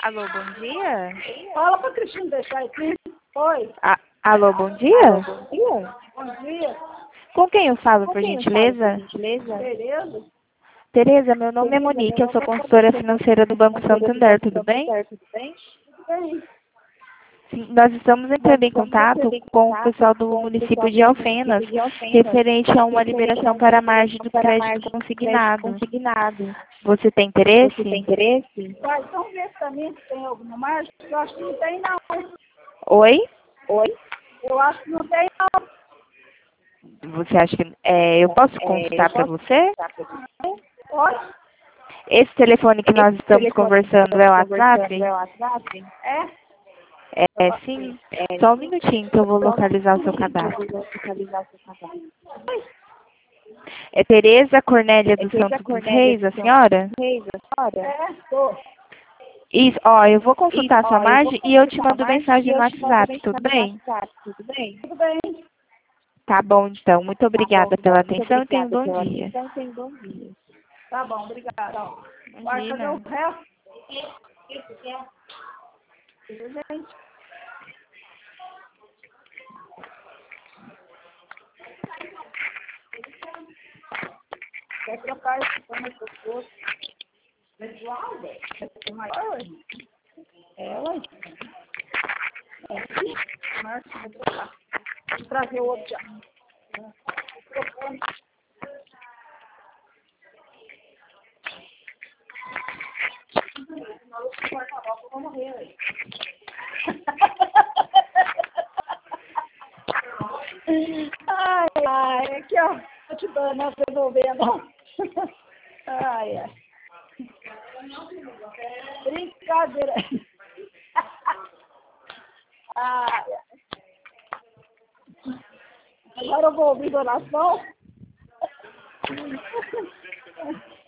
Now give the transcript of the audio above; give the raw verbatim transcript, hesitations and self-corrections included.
Alô, bom dia? Fala pra Cristina deixar aqui. Oi. A- Alô, bom dia? Alô, bom dia. Bom dia. Com quem eu falo, Com por quem eu falo, por gentileza? gentileza? Tereza. Tereza, meu nome é Tereza, meu Monique, eu nome sou é consultora Monique, eu sou financeira do Banco consultora do Santander, Banco tudo bem? Santander, tudo bem? Tudo bem. Sim, nós estamos Nós entrando em estamos contato entrando em com o contato pessoal do com o município pessoal de do Alfenas, município de Alfenas, referente a uma referente a liberação uma para a margem liberação do para a crédito margem do crédito consignado. consignado. Você tem Você tem interesse? interesse? Vai, então vê se também se tem alguma margem. Eu acho que não tem, não. Oi? Oi? Eu acho que não tem, não. Você acha que... é, eu posso É, eu consultar para posso você? contar para você? Oi? Esse telefone que nós Esse estamos telefone que conversando é o estamos conversando WhatsApp? é o WhatsApp? É? É, sim. É, Só um minutinho que eu vou só localizar o seu que eu cadastro. vou localizar o seu cadastro. É Tereza Cornélia É dos Teresa Santos dos Cornélia Reis, do a Santos senhora? Reis, a senhora? É, tô. Isso, ó, eu vou Isso, consultar a sua ó, eu vou margem e eu te consultar a mando margem e mensagem no eu te mando WhatsApp, tudo mensagem no bem? WhatsApp, tudo bem? Tudo bem. Tá bom, então. Muito Tá bom, obrigada pela então. Muito atenção e tenha um obrigada bom pela dia. atenção e tenha um bom dia. Tá bom, obrigada. Vai fazer o Imagina. resto? Isso, que é? Isso, gente. Quer trocar esse pano com o outro? Pessoal, velho? É maior, hoje? É, ué. É, sim. Márcio, vou trocar. Vou trazer o outro já. Trocando. Senão eu vou acabar, eu vou morrer, velho. Ai, ai, aqui, ó. Tô te dando, não resolvendo. Ai, ai. Brincadeira. Ai, ai. Agora eu vou ouvir oração.